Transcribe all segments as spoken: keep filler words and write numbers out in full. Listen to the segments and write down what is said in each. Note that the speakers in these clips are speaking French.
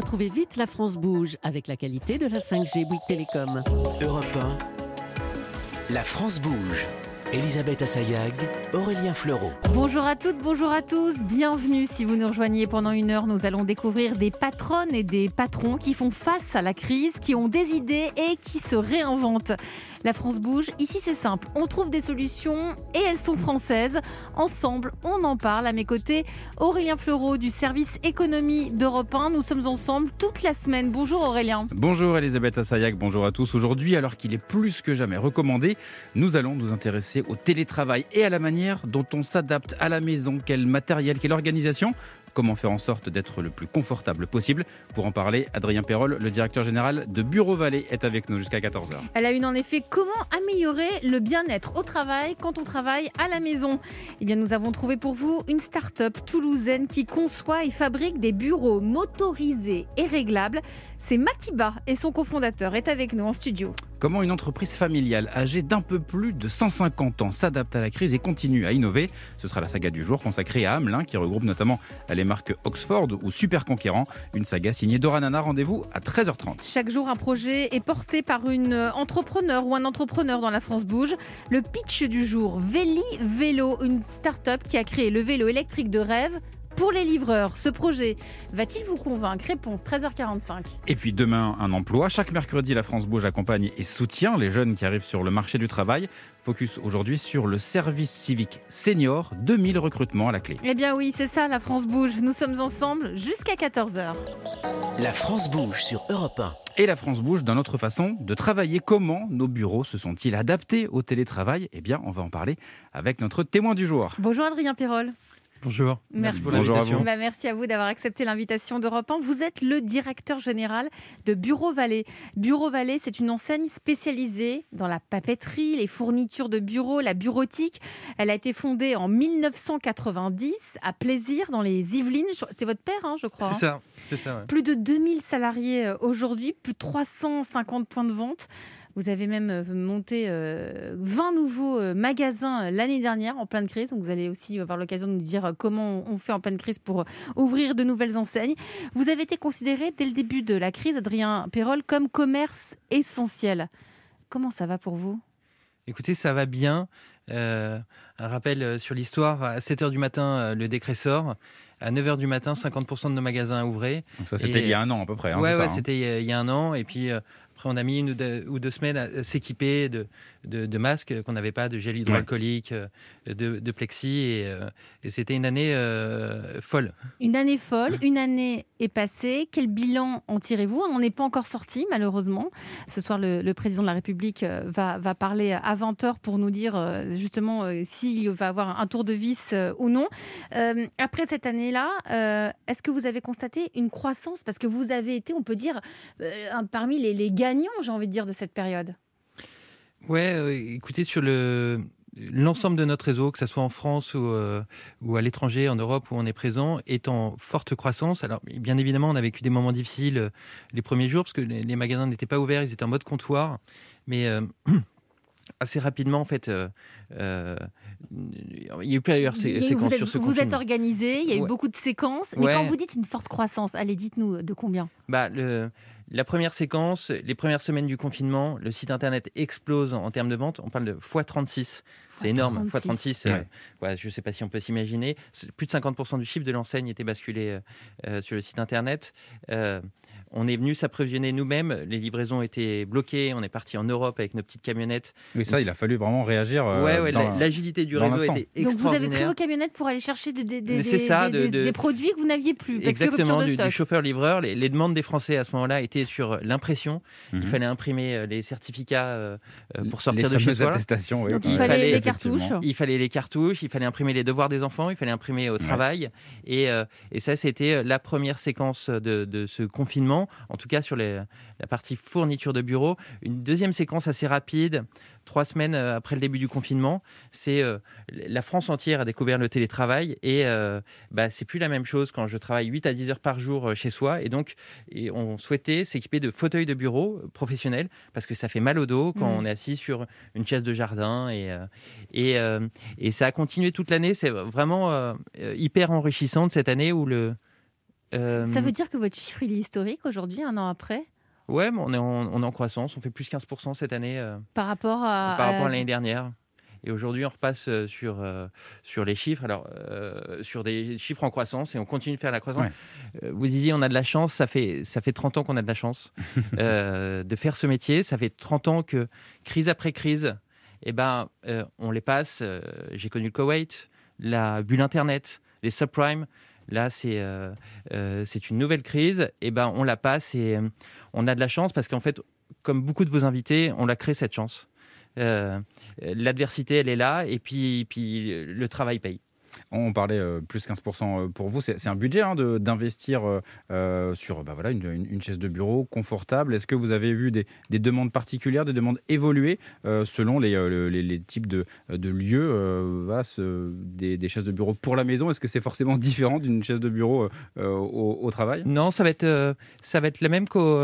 Retrouvez vite la France Bouge avec la qualité de la cinq G Bouygues Télécom. Europe un, la France bouge. Elisabeth Assayag, Aurélien Fleureau. Bonjour à toutes, bonjour à tous, bienvenue. Si vous nous rejoignez pendant une heure, nous allons découvrir des patronnes et des patrons qui font face à la crise, qui ont des idées et qui se réinventent. La France bouge, ici c'est simple, on trouve des solutions et elles sont françaises. Ensemble, on en parle. À mes côtés, Aurélien Fleureau du service économie d'Europe un. Nous sommes ensemble toute la semaine. Bonjour Aurélien. Bonjour Elisabeth Assayag, bonjour à tous. Aujourd'hui, alors qu'il est plus que jamais recommandé, nous allons nous intéresser au télétravail et à la manière dont on s'adapte à la maison, quel matériel, quelle organisation. Comment faire en sorte d'être le plus confortable possible. Pour en parler, Adrien Perrol, le directeur général de Bureau Vallée, est avec nous jusqu'à quatorze heures. Elle a une en effet, comment améliorer le bien-être au travail quand on travaille à la maison ? Eh bien, nous avons trouvé pour vous une start-up toulousaine qui conçoit et fabrique des bureaux motorisés et réglables. C'est Makiba et son cofondateur est avec nous en studio. Comment une entreprise familiale âgée d'un peu plus de cent cinquante ans s'adapte à la crise et continue à innover ? Ce sera la saga du jour consacrée à Hamelin, qui regroupe notamment les marques Oxford ou Super Conquérant. Une saga signée Dora Nana. Rendez-vous à treize heures trente. Chaque jour, un projet est porté par une entrepreneur ou un entrepreneur dans la France Bouge. Le pitch du jour, Véli Vélo, une start-up qui a créé le vélo électrique de rêve pour les livreurs. Ce projet va-t-il vous convaincre ? Réponse treize heures quarante-cinq. Et puis demain, un emploi. Chaque mercredi, la France Bouge accompagne et soutient les jeunes qui arrivent sur le marché du travail. Focus aujourd'hui sur le service civique senior. deux mille recrutements à la clé. Eh bien oui, c'est ça la France Bouge. Nous sommes ensemble jusqu'à quatorze heures. La France bouge sur Europe un. Et la France bouge dans notre façon de travailler. Comment nos bureaux se sont-ils adaptés au télétravail ? Eh bien, on va en parler avec notre témoin du jour. Bonjour Adrien Perrol. Bonjour, merci, merci pour Bonjour l'invitation. à vous. Bah, merci à vous d'avoir accepté l'invitation d'Europe un. Vous êtes le directeur général de Bureau Vallée. Bureau Vallée, c'est une enseigne spécialisée dans la papeterie, les fournitures de bureau, la bureautique. Elle a été fondée en mille neuf cent quatre-vingt-dix à Plaisir, dans les Yvelines. C'est votre père, hein, je crois. C'est ça, c'est ça. Ouais. Plus de deux mille salariés aujourd'hui, plus de trois cent cinquante points de vente. Vous avez même monté euh, vingt nouveaux euh, magasins euh, l'année dernière en pleine crise. Donc vous allez aussi avoir l'occasion de nous dire euh, comment on fait en pleine crise pour euh, ouvrir de nouvelles enseignes. Vous avez été considéré dès le début de la crise, Adrien Perrol, comme commerce essentiel. Comment ça va pour vous ? Écoutez, ça va bien. Euh, un rappel sur l'histoire. À sept heures du matin, euh, le décret sort. À neuf heures du matin, cinquante pour cent de nos magasins ouvraient. Donc ça, c'était Et... il y a un an à peu près. Hein, ouais, c'est ouais, ça, c'était hein. il y a un an. Et puis... Euh, Après, on a mis une ou deux, ou deux semaines à s'équiper de, de, de masques qu'on n'avait pas, de gel hydroalcoolique, ouais. de, de plexi. Et, euh, et c'était une année euh, folle. Une année folle, une année est passée. Quel bilan en tirez-vous ? On n'en est pas encore sorti, malheureusement. Ce soir, le, le président de la République va, va parler à vingt heures pour nous dire justement s'il va avoir un tour de vis ou non. Euh, après cette année-là, euh, est-ce que vous avez constaté une croissance ? Parce que vous avez été, on peut dire, euh, parmi les, les gagnants, j'ai envie de dire, de cette période. Ouais, euh, écoutez, sur le... l'ensemble de notre réseau, que ce soit en France ou, euh, ou à l'étranger, en Europe, où on est présent, est en forte croissance. Alors, bien évidemment, on a vécu des moments difficiles euh, les premiers jours, parce que les, les magasins n'étaient pas ouverts, ils étaient en mode comptoir. Mais euh, assez rapidement, en fait, euh, euh, il y a eu plusieurs sé- eu, séquences vous êtes, sur ce vous confinement. Vous êtes organisé, il y a eu ouais. beaucoup de séquences. Mais ouais. quand vous dites une forte croissance, allez, dites-nous de combien ? Bah, le... La première séquence, les premières semaines du confinement, le site internet explose en termes de vente. On parle de fois trente-six. C'est énorme, fois trente-six. Ouais. Euh, ouais, je ne sais pas si on peut s'imaginer. Plus de cinquante pour cent du chiffre de l'enseigne était basculé euh, sur le site internet. Euh, on est venu s'approvisionner nous-mêmes. Les livraisons étaient bloquées. On est parti en Europe avec nos petites camionnettes. Oui, ça, Donc, il a fallu vraiment réagir. Euh, ouais, ouais, dans... l'agilité du dans réseau l'instant. était Donc vous avez extraordinaire. pris vos camionnettes pour aller chercher de, de, de, des, C'est ça, des, de- des, de- des produits que vous n'aviez plus. Parce Exactement, que du, rupture de du stock. chauffeur-livreur. Les, les demandes des Français à ce moment-là étaient sur l'impression. Mhm. Il fallait imprimer euh, les certificats euh, euh, pour sortir les de chez fameuses soi. attestations. Oui, Donc ouais. il fallait les Effectivement. cartouches. Il fallait les cartouches, il fallait imprimer les devoirs des enfants, il fallait imprimer au travail. Et, euh, et ça, c'était la première séquence de, de ce confinement, en tout cas sur les, la partie fourniture de bureau. Une deuxième séquence assez rapide, trois semaines après le début du confinement, c'est euh, la France entière a découvert le télétravail et euh, bah, c'est plus la même chose quand je travaille huit à dix heures par jour chez soi. Et donc, et on souhaitait s'équiper de fauteuils de bureau professionnels parce que ça fait mal au dos quand mmh. on est assis sur une chaise de jardin. Et, euh, et, euh, et ça a continué toute l'année. C'est vraiment euh, hyper enrichissant de cette année où le... Euh... Ça veut dire que votre chiffre il est historique aujourd'hui, un an après ? Ouais, mais on est, en, on est en croissance. On fait plus quinze pour cent cette année euh, par rapport à, par rapport à à... l'année dernière. Et aujourd'hui, on repasse sur, euh, sur les chiffres, alors euh, sur des chiffres en croissance, et on continue de faire la croissance. Ouais. Euh, vous disiez, on a de la chance. Ça fait, ça fait trente ans qu'on a de la chance euh, de faire ce métier. Ça fait trente ans que, crise après crise, eh ben, euh, on les passe. Euh, j'ai connu le Koweït, la bulle Internet, les subprimes. Là, c'est, euh, euh, c'est une nouvelle crise. Eh ben, on la passe et euh, on a de la chance parce qu'en fait, comme beaucoup de vos invités, on l'a créé cette chance. Euh, l'adversité, elle est là, et puis, puis le travail paye. On parlait euh, plus quinze pour cent pour vous. C'est, c'est un budget hein, de, d'investir euh, sur bah, voilà, une, une, une chaise de bureau confortable. Est-ce que vous avez vu des, des demandes particulières, des demandes évoluer euh, selon les, euh, les, les types de, de lieux euh, voilà, ce, des, des chaises de bureau pour la maison? Est-ce que c'est forcément différent d'une chaise de bureau euh, au, au travail? Non, ça va être, euh, ça va être la même qu'au,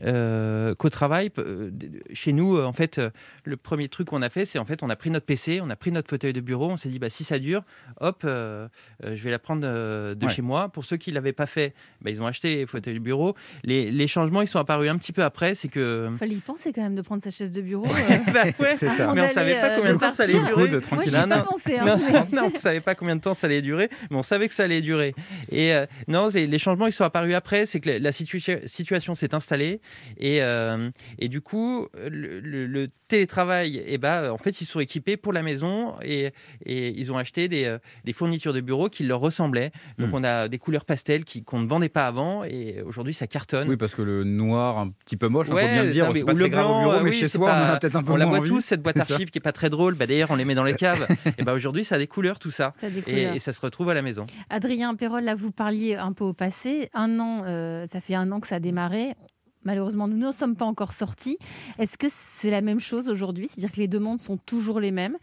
euh, qu'au travail. Chez nous, en fait, le premier truc qu'on a fait, c'est en fait, on a pris notre P C, on a pris notre fauteuil de bureau, on s'est dit, bah, si ça dure, hop, Euh, euh, je vais la prendre euh, de ouais. chez moi. Pour ceux qui ne l'avaient pas fait, bah, ils ont acheté les fauteuils de bureau. Les, les changements, ils sont apparus un petit peu après. C'est que... Il fallait y penser quand même de prendre sa chaise de bureau. Euh... bah, ouais, c'est ça. Mais on ne savait pas combien de temps ça allait durer. De, Moi, j'y ai pas pensé. Hein, non, mais... non, on ne savait pas combien de temps ça allait durer, mais on savait que ça allait durer. Et euh, non, les, les changements, ils sont apparus après. C'est que la, la situa- situation s'est installée. Et, euh, et du coup, le, le, le télétravail, eh ben, en fait, ils sont équipés pour la maison et, et ils ont acheté des, euh, des fournitures de bureau qui leur ressemblaient. Donc mmh. on a des couleurs pastel qui, qu'on ne vendait pas avant et aujourd'hui ça cartonne. Oui, parce que le noir un petit peu moche, il ouais, faut bien le dire, non, c'est pas très blanc, grave au bureau, mais oui, chez soi pas... on a peut-être un peu on moins la voit envie. tous, cette boîte archive qui est pas très drôle. Bah, d'ailleurs, on les met dans les caves. Et bah, aujourd'hui, ça a des couleurs, tout ça. ça et, et ça se retrouve à la maison. Adrien Perrol, là, vous parliez un peu au passé. Un an, euh, ça fait un an que ça a démarré. Malheureusement, nous ne sommes pas encore sortis. Est-ce que c'est la même chose aujourd'hui ? C'est-à-dire que les demandes sont toujours les mêmes.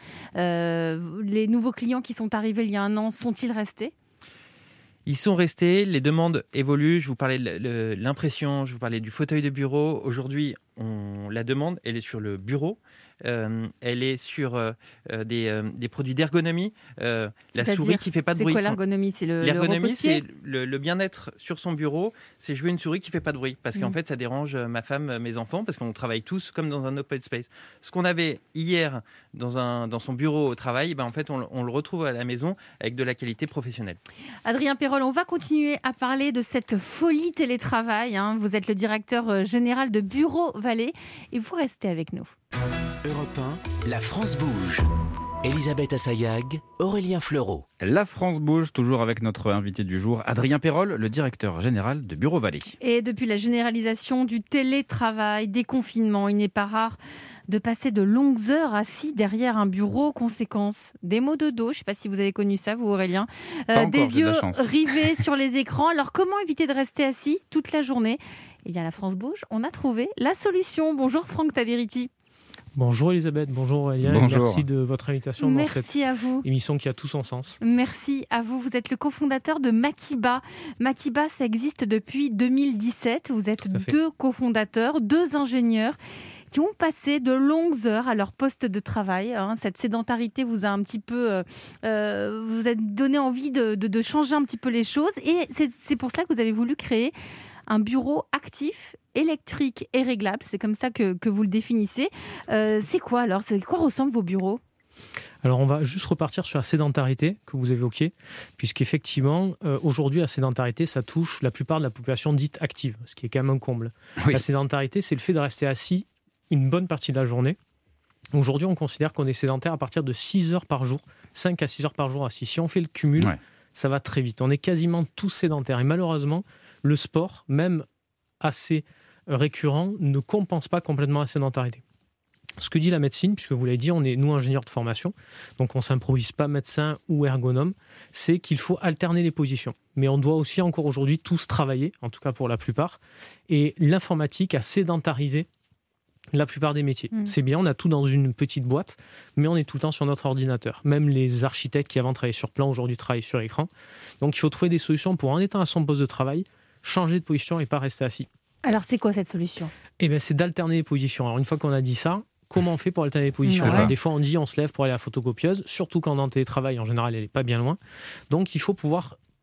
Euh, les nouveaux clients qui sont arrivés il y a un an, sont-ils restés ? Ils sont restés, les demandes évoluent. Je vous parlais de l'impression, je vous parlais du fauteuil de bureau. Aujourd'hui, on, la demande, elle est sur le bureau. Euh, elle est sur euh, des, euh, des produits d'ergonomie. Euh, la souris qui ne fait pas de c'est bruit. C'est quoi l'ergonomie ? C'est le, l'ergonomie, le c'est le, le bien-être sur son bureau. C'est jouer une souris qui ne fait pas de bruit. Parce qu'en mmh. fait, ça dérange ma femme, mes enfants, parce qu'on travaille tous comme dans un open space. Ce qu'on avait hier dans, un, dans son bureau au travail, ben en fait, on, on le retrouve à la maison avec de la qualité professionnelle. Adrien Perrol, on va continuer à parler de cette folie télétravail. Hein. Vous êtes le directeur général de Bureau Vallée et vous restez avec nous. Europe un, la France bouge. Elisabeth Assayag, Aurélien Fleureau. La France bouge, toujours avec notre invité du jour, Adrien Perrol, le directeur général de Bureau Vallée. Et depuis la généralisation du télétravail, des confinements, il n'est pas rare de passer de longues heures assis derrière un bureau. Conséquence, des maux de dos. Je ne sais pas si vous avez connu ça, vous Aurélien. Euh, des encore, yeux rivés sur les écrans. Alors comment éviter de rester assis toute la journée ? Eh bien, la France bouge, on a trouvé la solution. Bonjour Franck Taveriti. Bonjour Elisabeth, bonjour Aurélien, bonjour. Et merci de votre invitation merci dans cette à vous. émission qui a tout son sens. Merci à vous, vous êtes le cofondateur de Makiba. Makiba, ça existe depuis deux mille dix-sept, vous êtes deux cofondateurs, deux ingénieurs qui ont passé de longues heures à leur poste de travail. Hein. Cette sédentarité vous a un petit peu, euh, vous a donné envie de, de, de changer un petit peu les choses et c'est, c'est pour ça que vous avez voulu créer un bureau actif, électrique et réglable. C'est comme ça que, que vous le définissez. Euh, c'est quoi alors ? C'est quoi ressemblent vos bureaux ? Alors, on va juste repartir sur la sédentarité que vous évoquiez, puisqu'effectivement, euh, aujourd'hui, la sédentarité, ça touche la plupart de la population dite active, ce qui est quand même un comble. Oui. La sédentarité, c'est le fait de rester assis une bonne partie de la journée. Aujourd'hui, on considère qu'on est sédentaire à partir de six heures par jour, cinq à six heures par jour assis. Si on fait le cumul, ouais. ça va très vite. On est quasiment tous sédentaires. Et malheureusement, le sport, même assez récurrent, ne compense pas complètement la sédentarité. Ce que dit la médecine, puisque vous l'avez dit, on est nous ingénieurs de formation, donc on ne s'improvise pas médecin ou ergonome, c'est qu'il faut alterner les positions. Mais on doit aussi encore aujourd'hui tous travailler, en tout cas pour la plupart, et l'informatique a sédentarisé la plupart des métiers. Mmh. C'est bien, on a tout dans une petite boîte, mais on est tout le temps sur notre ordinateur. Même les architectes qui avant travaillaient sur plan, aujourd'hui travaillent sur écran. Donc il faut trouver des solutions pour, en étant à son poste de travail, changer de position et pas rester assis. Alors c'est quoi cette solution ? Eh bien, c'est d'alterner les positions. Alors une fois qu'on a dit ça, comment on fait pour alterner les positions ? Ouais. Des fois on dit on se lève pour aller à la photocopieuse, surtout quand on est en télétravail, en général elle n'est pas bien loin. Donc il faut pouvoir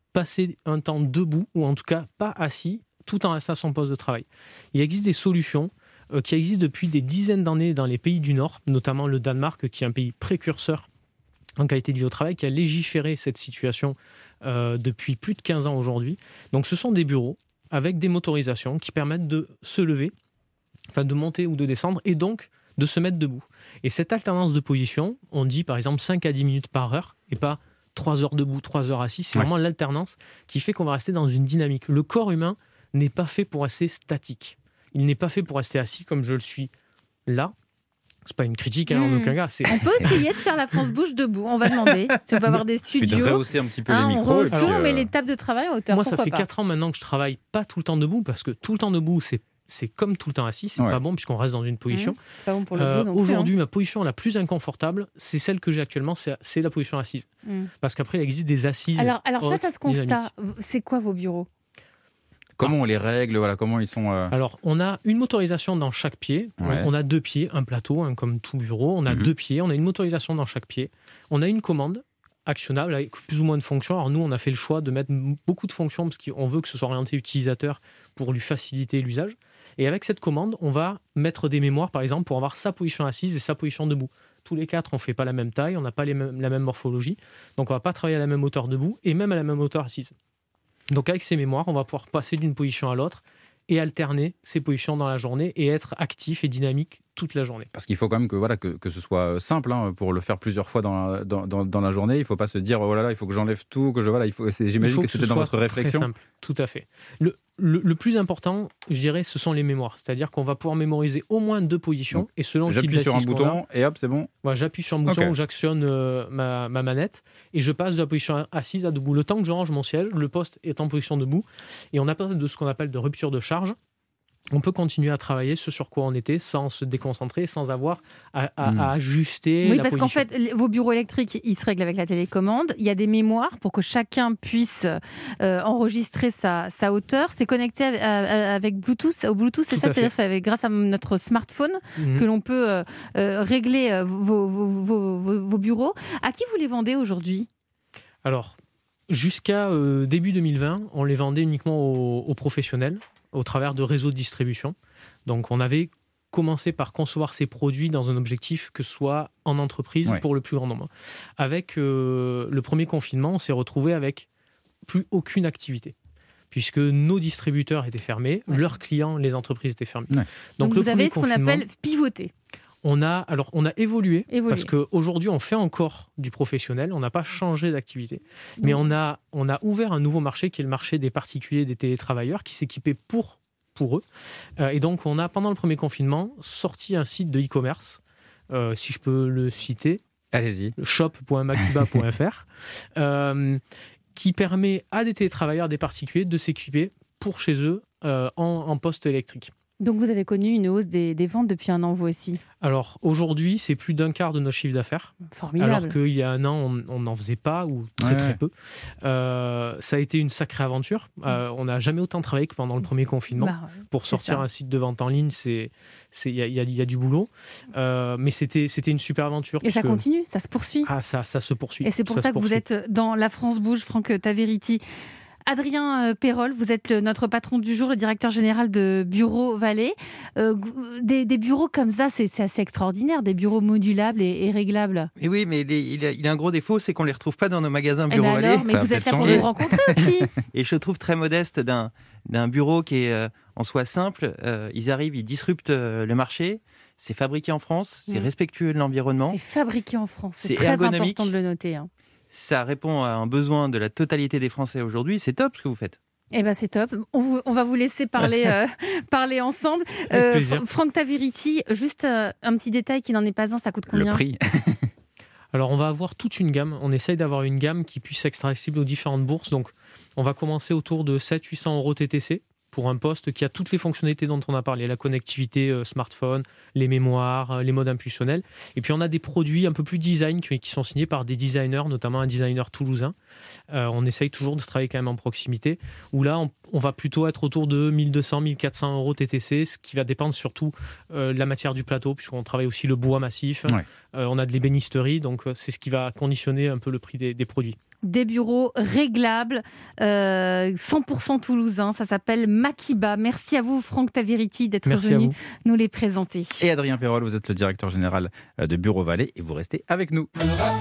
passer un temps debout, ou en tout cas pas assis, tout en restant à son poste de travail. Il existe des solutions euh, qui existent depuis des dizaines d'années dans les pays du Nord, notamment le Danemark, qui est un pays précurseur en qualité de vie au travail, qui a légiféré cette situation euh, depuis plus de quinze ans aujourd'hui. Donc ce sont des bureaux avec des motorisations qui permettent de se lever, enfin de monter ou de descendre, et donc de se mettre debout. Et cette alternance de position, on dit par exemple cinq à dix minutes par heure, et pas trois heures debout, trois heures assis, c'est ouais. vraiment l'alternance qui fait qu'on va rester dans une dynamique. Le corps humain n'est pas fait pour rester statique. Il n'est pas fait pour rester assis comme je le suis là. C'est pas une critique hein, mmh. en aucun cas. C'est... On peut essayer de faire la France bouge debout. On va demander. Tu peux avoir des studios. Tu devrais hausser un petit peu hein, les micros. On rehausse tout, euh... on met les tables de travail en hauteur. Moi, ça fait pas. quatre ans maintenant que je travaille pas tout le temps debout, parce que tout le temps debout, c'est, c'est comme tout le temps assis. C'est ouais. pas bon puisqu'on reste dans une position. Mmh. C'est pas bon pour le dos euh, non plus, Aujourd'hui, hein. ma position la plus inconfortable, c'est celle que j'ai actuellement, c'est, c'est la position assise. Mmh. Parce qu'après, il existe des assises. Alors, alors face à ce constat, dynamiques. c'est quoi vos bureaux ? Comment on les règle, voilà, comment ils sont... Euh... Alors, on a une motorisation dans chaque pied. Ouais. On a deux pieds, un plateau, hein, comme tout bureau. On a mmh. deux pieds, on a une motorisation dans chaque pied. On a une commande actionnable avec plus ou moins de fonctions. Alors nous, on a fait le choix de mettre beaucoup de fonctions parce qu'on veut que ce soit orienté utilisateur pour lui faciliter l'usage. Et avec cette commande, on va mettre des mémoires, par exemple, pour avoir sa position assise et sa position debout. Tous les quatre, on ne fait pas la même taille, on n'a pas les mêmes, la même morphologie. Donc, on ne va pas travailler à la même hauteur debout et même à la même hauteur assise. Donc avec ces mémoires, on va pouvoir passer d'une position à l'autre et alterner ces positions dans la journée et être actif et dynamique toute la journée. Parce qu'il faut quand même que, voilà, que, que ce soit simple hein, pour le faire plusieurs fois dans la, dans, dans, dans la journée. Il ne faut pas se dire, oh là là, il faut que j'enlève tout, que je... Voilà, il faut, c'est, j'imagine il faut que, que c'était dans votre réflexion. Très simple, tout à fait. Le, le, le plus important, je dirais, ce sont les mémoires. C'est-à-dire qu'on va pouvoir mémoriser au moins deux positions. Donc, et selon j'appuie le type sur un bouton a, et hop, c'est bon. Voilà, j'appuie sur un bouton, okay. j'actionne euh, ma, ma manette et je passe de la position assise à debout. Le temps que je range mon siège, le poste est en position debout. Et on a pas de ce qu'on appelle de rupture de charge. On peut continuer à travailler ce sur quoi on était sans se déconcentrer, sans avoir à, à, mmh. à ajuster oui, la parce position. qu'en fait, vos bureaux électriques, ils se règlent avec la télécommande. Il y a des mémoires pour que chacun puisse euh, enregistrer sa, sa hauteur. C'est connecté avec, avec Bluetooth. Au Bluetooth, c'est Tout ça, c'est-à-dire c'est grâce à notre smartphone mmh. que l'on peut euh, euh, régler vos, vos, vos, vos, vos bureaux. À qui vous les vendez aujourd'hui ? Alors, jusqu'à euh, début deux mille vingt, on les vendait uniquement aux, aux professionnels, au travers de réseaux de distribution. Donc on avait commencé par concevoir ces produits dans un objectif que ce soit en entreprise ouais. pour le plus grand nombre. Avec euh, le premier confinement, on s'est retrouvé avec plus aucune activité, puisque nos distributeurs étaient fermés, ouais. leurs clients, les entreprises étaient fermées. Ouais. Donc, Donc vous avez ce qu'on appelle pivoter. On a, alors, on a évolué, évolué. parce qu'aujourd'hui, on fait encore du professionnel, on n'a pas changé d'activité, mais on a, on a ouvert un nouveau marché qui est le marché des particuliers, des télétravailleurs, qui s'équipaient pour, pour eux. Euh, et donc, on a, pendant le premier confinement, sorti un site de e-commerce, euh, si je peux le citer. Allez-y. shop point makiba point f r, euh, qui permet à des télétravailleurs, des particuliers, de s'équiper pour chez eux euh, en, en poste électrique. Donc vous avez connu une hausse des, des ventes depuis un an, vous aussi ? Alors aujourd'hui, c'est plus d'un quart de nos chiffres d'affaires. Formidable. Alors qu'il y a un an, on n'en faisait pas, ou très ouais. très peu. Euh, ça a été une sacrée aventure. Euh, on n'a jamais autant travaillé que pendant le premier confinement. Bah, ouais. Pour sortir ça. Un site de vente en ligne, il y a, y, a, y a du boulot. Euh, mais c'était, c'était une super aventure. Et ça continue, ça se poursuit. Ah, ça, ça se poursuit. Et c'est pour ça, ça que vous êtes dans La France Bouge, Franck Taveriti. Adrien Perrol, vous êtes le, notre patron du jour, le directeur général de Bureau Vallée. Euh, des, des bureaux comme ça, c'est, c'est assez extraordinaire, des bureaux modulables et, et réglables. Et oui, mais il, est, il, a, il a un gros défaut, c'est qu'on ne les retrouve pas dans nos magasins Bureau eh ben Vallée. Alors, mais ça vous êtes là changer. Pour nous rencontrer aussi. Et je trouve très modeste d'un, d'un bureau qui est euh, en soi simple. Euh, ils arrivent, ils disruptent euh, le marché. C'est fabriqué en France, c'est mmh. respectueux de l'environnement. C'est fabriqué en France, c'est, c'est très ergonomique. Important de le noter. Hein. Ça répond à un besoin de la totalité des Français aujourd'hui. C'est top ce que vous faites. Eh ben c'est top. On, vous, on va vous laisser parler, euh, parler ensemble. Euh, Franck Taveriti, juste euh, un petit détail qui n'en est pas un, ça coûte combien ? Le prix. Alors on va avoir toute une gamme. On essaye d'avoir une gamme qui puisse être accessible aux différentes bourses. Donc on va commencer autour de sept cents à huit cents euros T T C. Pour un poste qui a toutes les fonctionnalités dont on a parlé, la connectivité euh, smartphone, les mémoires, euh, les modes impulsionnels. Et puis on a des produits un peu plus design qui, qui sont signés par des designers, notamment un designer toulousain. Euh, on essaye toujours de travailler quand même en proximité, où là on, on va plutôt être autour de mille deux cents à mille quatre cents euros T T C, ce qui va dépendre surtout euh, de la matière du plateau, puisqu'on travaille aussi le bois massif, ouais. euh, on a de l'ébénisterie, donc euh, c'est ce qui va conditionner un peu le prix des, des produits. des bureaux réglables, euh, cent pour cent toulousains. Ça s'appelle Makiba. Merci à vous, Franck Taveriti, d'être Merci venu nous les présenter. Et Adrien Perrol, vous êtes le directeur général de Bureau Vallée et vous restez avec nous.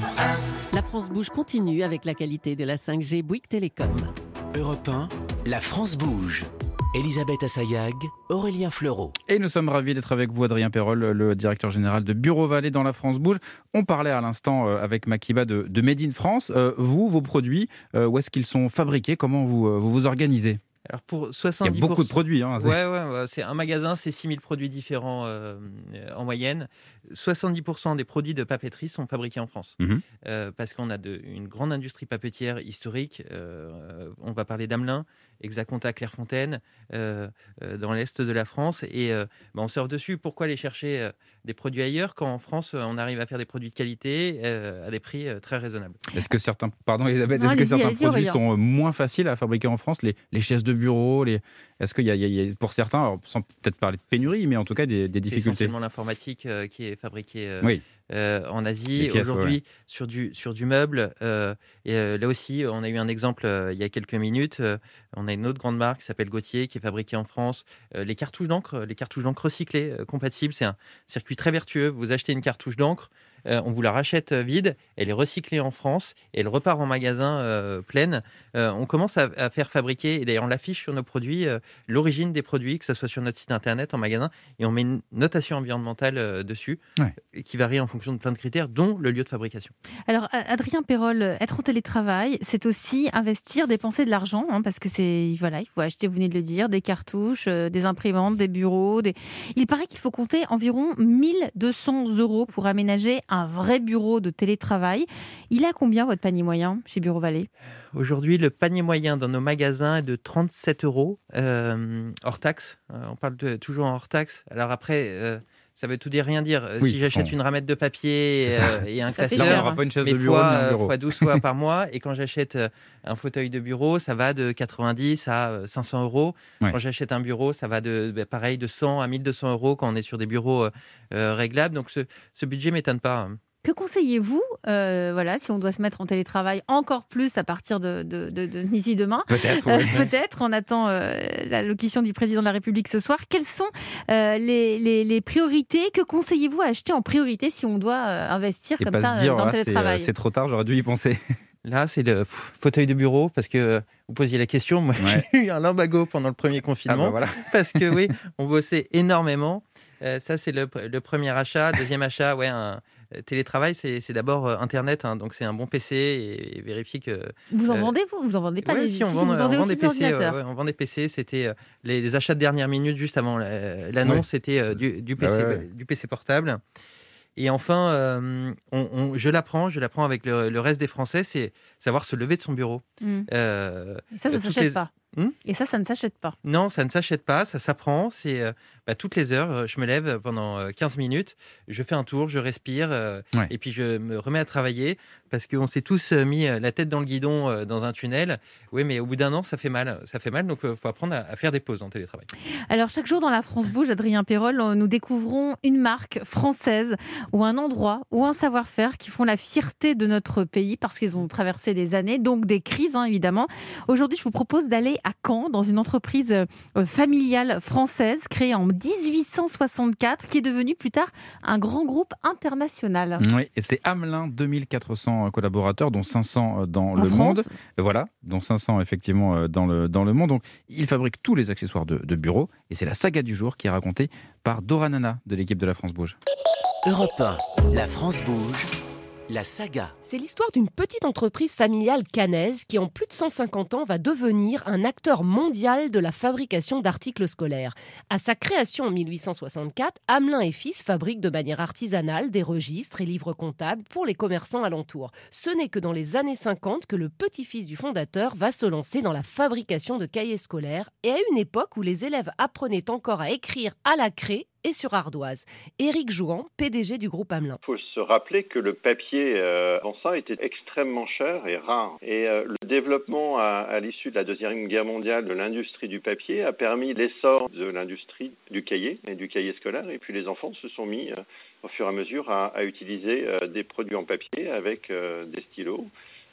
La France bouge continue avec la qualité de la cinq G Bouygues Télécom. Europe un, la France bouge. Elisabeth Assayag, Aurélien Fleureau. Et nous sommes ravis d'être avec vous, Adrien Perrol, le directeur général de Bureau Vallée dans la France bouge. On parlait à l'instant euh, avec Makiba de, de Made in France. Euh, vous, vos produits, euh, où est-ce qu'ils sont fabriqués? Comment vous, euh, vous vous organisez? Alors pour soixante-dix pour cent... Il y a beaucoup de produits. Hein, ouais, ouais, ouais, c'est un magasin, c'est six mille produits différents euh, en moyenne. soixante-dix pour cent des produits de papeterie sont fabriqués en France. Mmh. Euh, parce qu'on a de, une grande industrie papetière historique. Euh, on va parler d'Amelin, Exaconta, Clairefontaine, euh, euh, dans l'est de la France. Et euh, bah, on surfe dessus. Pourquoi aller chercher euh, des produits ailleurs quand en France, on arrive à faire des produits de qualité euh, à des prix euh, très raisonnables? Est-ce que certains, pardon Elisabeth, est-ce que certains produits sont moins faciles à fabriquer en France? Les, les chaises de bureau, les... est-ce qu'il y a, il y a pour certains, alors, sans peut-être parler de pénurie, mais en tout cas des, des difficultés? C'est essentiellement l'informatique euh, qui est fabriquée euh, oui. euh, en Asie. Pièces, aujourd'hui, ouais. sur, du, sur du meuble. Euh, et euh, là aussi, on a eu un exemple euh, il y a quelques minutes. Euh, on a une autre grande marque qui s'appelle Gauthier, qui est fabriquée en France. Euh, les cartouches d'encre, les cartouches d'encre recyclées, euh, compatibles, c'est un circuit très vertueux. Vous achetez une cartouche d'encre, Euh, on vous la rachète vide, elle est recyclée en France et elle repart en magasin euh, pleine. Euh, on commence à, à faire fabriquer, et d'ailleurs on l'affiche sur nos produits, euh, l'origine des produits, que ce soit sur notre site internet, en magasin, et on met une notation environnementale euh, dessus, ouais. qui varie en fonction de plein de critères, dont le lieu de fabrication. Alors Adrien Perrol, être en télétravail, c'est aussi investir, dépenser de l'argent, hein, parce que c'est, voilà, il faut acheter, vous venez de le dire, des cartouches, euh, des imprimantes, des bureaux. Des... Il paraît qu'il faut compter environ mille deux cents euros pour aménager un vrai bureau de télétravail. Il est à combien votre panier moyen chez Bureau Vallée? Aujourd'hui, le panier moyen dans nos magasins est de trente-sept euros euh, hors taxe. Euh, on parle de, toujours en hors taxe. Alors après, euh, ça veut tout dire rien dire. Oui, si j'achète on... une ramette de papier et, euh, et un classeur, il n'y aura pas une chaise de bureau, fois, ni un bureau. fois douze fois par mois. Et quand j'achète un fauteuil de bureau, ça va de quatre-vingt-dix à cinq cents euros. Ouais. Quand j'achète un bureau, ça va de bah, pareil de cent à mille deux cents euros quand on est sur des bureaux euh, réglables. Donc ce, ce budget m'étonne pas. Que conseillez-vous, euh, voilà, si on doit se mettre en télétravail encore plus à partir de, de, de, de d'ici demain? Peut-être, euh, oui. Peut-être. On attend euh, l'allocution du président de la République ce soir. Quelles sont euh, les, les, les priorités? Que conseillez-vous à acheter en priorité si on doit euh, investir Et comme pas ça se dire, dans le ah, télétravail? c'est, c'est trop tard, j'aurais dû y penser. Là, c'est le fauteuil de bureau, parce que vous posiez la question. Moi, ouais. j'ai eu un lumbago pendant le premier confinement, ah bah voilà. parce que oui, on bossait énormément. Euh, ça, c'est le, le premier achat. Le deuxième achat, ouais, un télétravail, c'est, c'est d'abord euh, Internet, hein, donc c'est un bon P C et, et vérifier que... Vous en euh, vendez, vous Vous en vendez pas ouais, des si, on si, vend, vous vendez on vend aussi des P C, ordinateurs. ouais, ouais, on vend des P C, c'était euh, les, les achats de dernière minute, juste avant l'annonce, oui. c'était euh, du, du, P C, bah ouais, ouais. du P C portable. Et enfin, euh, on, on, je l'apprends, je l'apprends avec le, le reste des Français, c'est savoir se lever de son bureau. Mmh. Euh, ça, ça ne s'achète les... pas. Hum Et ça, ça ne s'achète pas. Non, ça ne s'achète pas, ça s'apprend. C'est euh, bah, toutes les heures, je me lève pendant quinze minutes, je fais un tour, je respire, euh, ouais. et puis je me remets à travailler, parce qu'on s'est tous mis la tête dans le guidon euh, dans un tunnel. Oui, mais au bout d'un an, ça fait mal. Ça fait mal, donc il euh, faut apprendre à, à faire des pauses en télétravail. Alors, chaque jour dans la France bouge, Adrien Perrol, nous découvrons une marque française ou un endroit ou un savoir-faire qui font la fierté de notre pays parce qu'ils ont traversé des années, donc des crises, hein, évidemment. Aujourd'hui, je vous propose d'aller à Caen, dans une entreprise euh, familiale française créée en dix-huit cent soixante-quatre, qui est devenue plus tard un grand groupe international. Oui, et c'est Amelin, deux mille quatre cents collaborateurs, dont cinq cents dans en le France. monde. Voilà, dont cinq cents effectivement dans le, dans le monde. Donc, ils fabriquent tous les accessoires de, de bureau. Et c'est la saga du jour qui est racontée par Dora Nana de l'équipe de la France Bouge. Europe un, la France bouge. La saga. C'est l'histoire d'une petite entreprise familiale caennaise qui, en plus de cent cinquante ans, va devenir un acteur mondial de la fabrication d'articles scolaires. À sa création en mille huit cent soixante-quatre, Amelin et Fils fabriquent de manière artisanale des registres et livres comptables pour les commerçants alentours. Ce n'est que dans les années cinquante que le petit-fils du fondateur va se lancer dans la fabrication de cahiers scolaires, et à une époque où les élèves apprenaient encore à écrire à la craie et sur ardoise. Éric Jouan, P D G du groupe Amelin. Il faut se rappeler que le papier euh, avant ça était extrêmement cher et rare. Et euh, le développement à, à l'issue de la Deuxième Guerre mondiale de l'industrie du papier a permis l'essor de l'industrie du cahier et du cahier scolaire. Et puis les enfants se sont mis euh, au fur et à mesure à, à utiliser euh, des produits en papier avec euh, des stylos,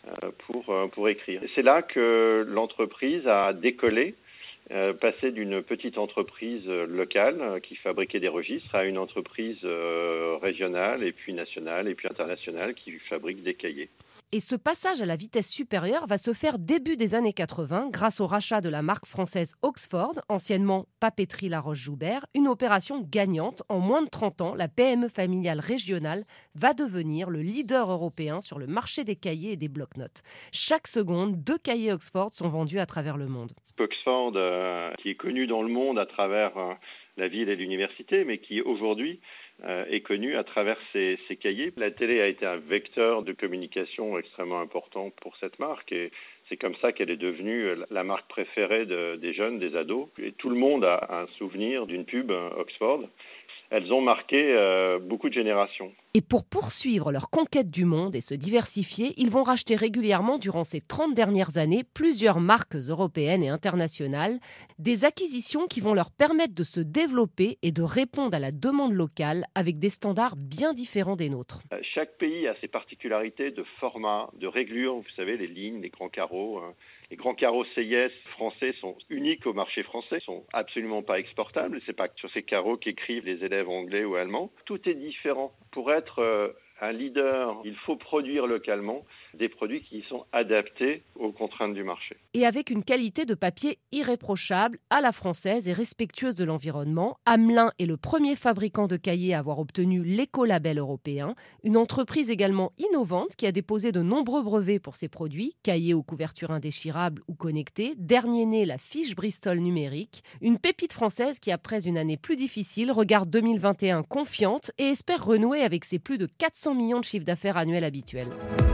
euh, pour, euh, pour écrire. Et c'est là que l'entreprise a décollé, euh, passé d'une petite entreprise locale euh, qui fabriquait des registres à une entreprise euh, régionale et puis nationale et puis internationale qui fabrique des cahiers. Et ce passage à la vitesse supérieure va se faire début des années quatre-vingts grâce au rachat de la marque française Oxford, anciennement Papeterie La Roche-Joubert, une opération gagnante. En moins de trente ans, la P M E familiale régionale va devenir le leader européen sur le marché des cahiers et des blocs-notes. Chaque seconde, deux cahiers Oxford sont vendus à travers le monde. Oxford, euh, qui est connu dans le monde à travers euh, la ville et l'université, mais qui aujourd'hui Euh, est connu à travers ses, ses cahiers. La télé a été un vecteur de communication extrêmement important pour cette marque et c'est comme ça qu'elle est devenue la marque préférée de, des jeunes, des ados. Et tout le monde a un souvenir d'une pub Oxford. Elles ont marqué euh, beaucoup de générations. Et pour poursuivre leur conquête du monde et se diversifier, ils vont racheter régulièrement durant ces trente dernières années plusieurs marques européennes et internationales, des acquisitions qui vont leur permettre de se développer et de répondre à la demande locale avec des standards bien différents des nôtres. Chaque pays a ses particularités de format, de réglure, vous savez, les lignes, les grands carreaux. Hein. Les grands carreaux C I S français sont uniques au marché français, sont absolument pas exportables. C'est pas sur ces carreaux qu'écrivent les élèves anglais ou allemands. Tout est différent. Pour être euh, un leader, il faut produire localement des produits qui sont adaptés aux contraintes du marché. Et avec une qualité de papier irréprochable, à la française et respectueuse de l'environnement, Hamelin est le premier fabricant de cahiers à avoir obtenu l'écolabel européen, une entreprise également innovante qui a déposé de nombreux brevets pour ses produits, cahiers aux couvertures indéchirables ou connectés, dernier né la fiche Bristol numérique, une pépite française qui, après une année plus difficile, regarde deux mille vingt et un confiante et espère renouer avec ses plus de quatre cents millions de chiffre d'affaires annuel habituel.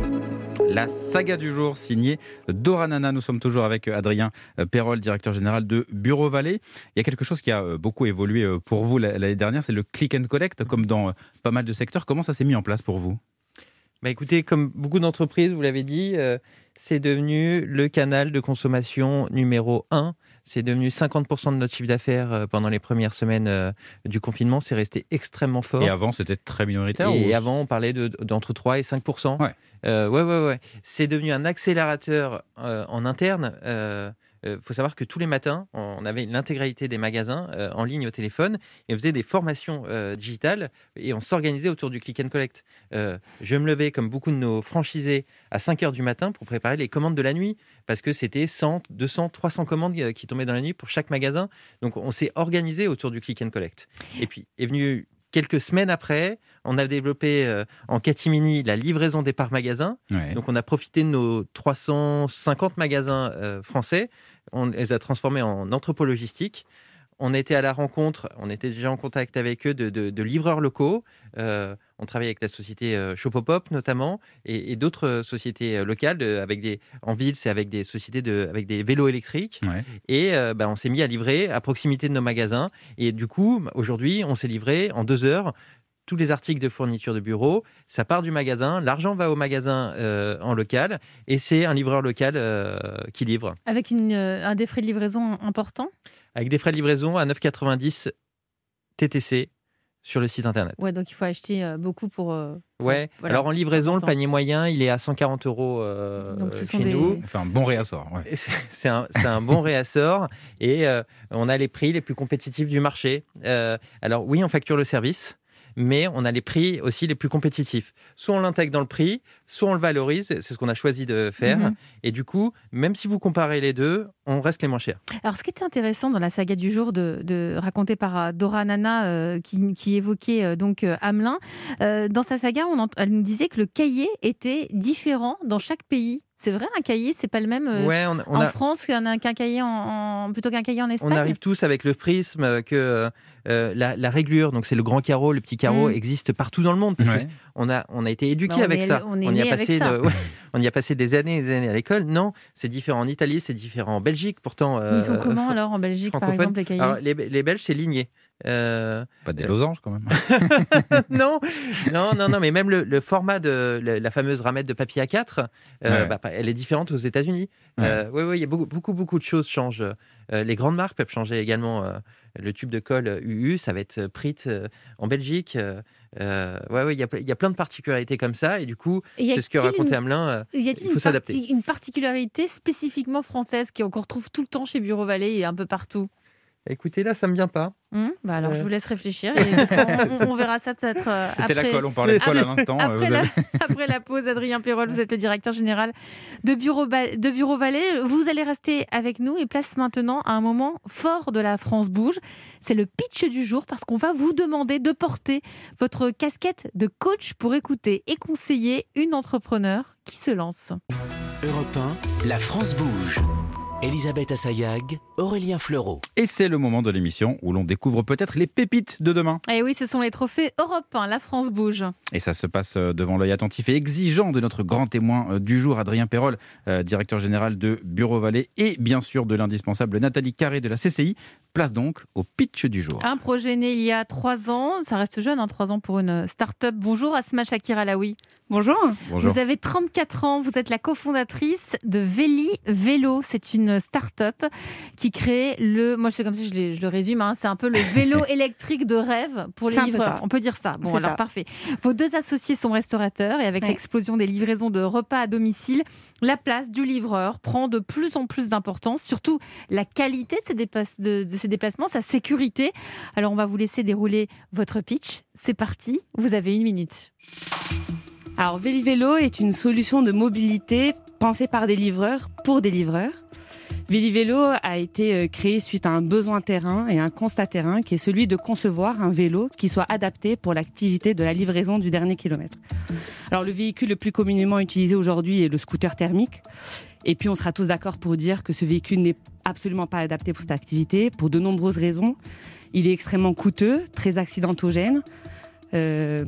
La saga du jour, signée Dora Nana. Nous sommes toujours avec Adrien Perrol, directeur général de Bureau Vallée. Il y a quelque chose qui a beaucoup évolué pour vous l'année dernière, c'est le click and collect, comme dans pas mal de secteurs. Comment ça s'est mis en place pour vous ? Bah écoutez, comme beaucoup d'entreprises, vous l'avez dit, euh, c'est devenu le canal de consommation numéro un. C'est devenu cinquante pour cent de notre chiffre d'affaires euh, pendant les premières semaines euh, du confinement. C'est resté extrêmement fort. Et avant, c'était très minoritaire Et ou... avant, on parlait de, d'entre trois et cinq pour cent. Ouais. Euh, ouais, ouais, ouais. C'est devenu un accélérateur euh, en interne. Euh, Il euh, faut savoir que tous les matins, on avait l'intégralité des magasins euh, en ligne au téléphone et on faisait des formations euh, digitales et on s'organisait autour du click and collect. Euh, je me levais, comme beaucoup de nos franchisés, à cinq heures du matin pour préparer les commandes de la nuit parce que c'était cent, deux cents, trois cents commandes qui tombaient dans la nuit pour chaque magasin. Donc on s'est organisé autour du click and collect. Et puis est venu... Quelques semaines après, on a développé euh, en catimini la livraison des parts magasins. Ouais. Donc, on a profité de nos trois cent cinquante magasins euh, français. On les a transformés en entrepôts logistiques. On était à la rencontre, on était déjà en contact avec eux de, de, de livreurs locaux. Euh, on travaille avec la société euh, Chopopop notamment et, et d'autres sociétés euh, locales. De, avec des, en ville, c'est avec des sociétés de, avec des vélos électriques. Ouais. Et euh, bah, on s'est mis à livrer à proximité de nos magasins. Et du coup, aujourd'hui, on s'est livré en deux heures tous les articles de fourniture de bureau. Ça part du magasin, l'argent va au magasin euh, en local et c'est un livreur local euh, qui livre. Avec une, euh, un des frais de livraison important ? Avec des frais de livraison à neuf euros quatre-vingt-dix T T C sur le site internet. Ouais, donc il faut acheter euh, beaucoup pour. Euh, pour ouais. voilà, Alors en livraison, important. le panier moyen, il est à cent quarante euros euh, donc ce sont chez des... nous. Enfin, un bon réassort. Ouais. C'est, c'est, un, c'est un bon réassort et euh, on a les prix les plus compétitifs du marché. Euh, alors oui, on facture le service, mais on a les prix aussi les plus compétitifs. Soit on l'intègre dans le prix, soit on le valorise, c'est ce qu'on a choisi de faire. Mm-hmm. Et du coup, même si vous comparez les deux, on reste les moins chers. Alors, ce qui était intéressant dans la saga du jour, de, de racontée par Dora Nana, euh, qui, qui évoquait euh, donc euh, Hamelin, euh, dans sa saga, on ent- elle nous disait que le cahier était différent dans chaque pays. C'est vrai, un cahier, c'est pas le même euh, ouais, on, on en a... France qu'un, qu'un cahier en, en, plutôt qu'un cahier en Espagne. On arrive tous avec le prisme que euh, la, la réglure, donc c'est le grand carreau, le petit carreau, mmh. existe partout dans le monde. Parce ouais. on a, on a été éduqués bah, avec est, ça. On, est on, y a passé passé de, ouais, on y a passé des années et des années à l'école. Non, c'est différent en Italie, c'est différent en Belgique. Pourtant, euh, ils sont comment fr- alors en Belgique, par exemple, les cahiers? Alors, les, les Belges, c'est ligné. Euh... Pas des losanges quand même. non, non, non, non, mais même le, le format de la, la fameuse ramette de papier A quatre, euh, ouais. bah, elle est différente aux États-Unis. Oui, ouais. euh, ouais, ouais, il y a beaucoup, beaucoup, beaucoup de choses changent Euh, les grandes marques peuvent changer également. Euh, le tube de colle U U, ça va être Prit euh, en Belgique. Euh, euh, ouais, ouais, il y a, il y a plein de particularités comme ça. Et du coup, c'est ce que racontait une... Amelin. Euh, y a-t-il il faut s'adapter. Parti, une particularité spécifiquement française qu'on retrouve tout le temps chez Bureau Vallée et un peu partout? Écoutez, là, ça me vient pas. Mmh, bah alors, euh... je vous laisse réfléchir. Et on, on verra ça peut-être euh, après. C'était la colle, on parlait de colle à l'instant. Après, vous la, avez... après la pause, Adrien Perrol, vous êtes le directeur général de Bureau, de Bureau Vallée. Vous allez rester avec nous et place maintenant à un moment fort de la France Bouge. C'est le pitch du jour parce qu'on va vous demander de porter votre casquette de coach pour écouter et conseiller une entrepreneur qui se lance. Europe un, la France Bouge. Elisabeth Assayag, Aurélien Fleureau. Et c'est le moment de l'émission où l'on découvre peut-être les pépites de demain. Et oui, ce sont les trophées Europe un, la France Bouge. Et ça se passe devant l'œil attentif et exigeant de notre grand témoin du jour, Adrien Perrol, euh, directeur général de Bureau Vallée, et bien sûr de l'indispensable Nathalie Carré de la C C I. Place donc au pitch du jour. Un projet né il y a trois ans, ça reste jeune, hein, trois ans pour une start-up. Bonjour Asma Shakir Alaoui. Bonjour. Bonjour. Vous avez trente-quatre ans, vous êtes la cofondatrice de Véli Vélo. C'est une start-up qui crée le... Moi, c'est comme si je, les, je le résume, hein, c'est un peu le vélo électrique de rêve pour les livreurs. On peut dire ça. Bon, c'est alors ça. Parfait. Vos deux associés sont restaurateurs et avec ouais. l'explosion des livraisons de repas à domicile, la place du livreur prend de plus en plus d'importance, surtout la qualité de ces, déplace, de, de ces déplacements, sa sécurité. Alors, on va vous laisser dérouler votre pitch. C'est parti, vous avez une minute. Alors, Véli-Vélo est une solution de mobilité pensée par des livreurs pour des livreurs. Véli-Vélo a été créé suite à un besoin terrain et un constat terrain qui est celui de concevoir un vélo qui soit adapté pour l'activité de la livraison du dernier kilomètre. Alors, le véhicule le plus communément utilisé aujourd'hui est le scooter thermique. Et puis, on sera tous d'accord pour dire que ce véhicule n'est absolument pas adapté pour cette activité pour de nombreuses raisons. Il est extrêmement coûteux, très accidentogène, euh,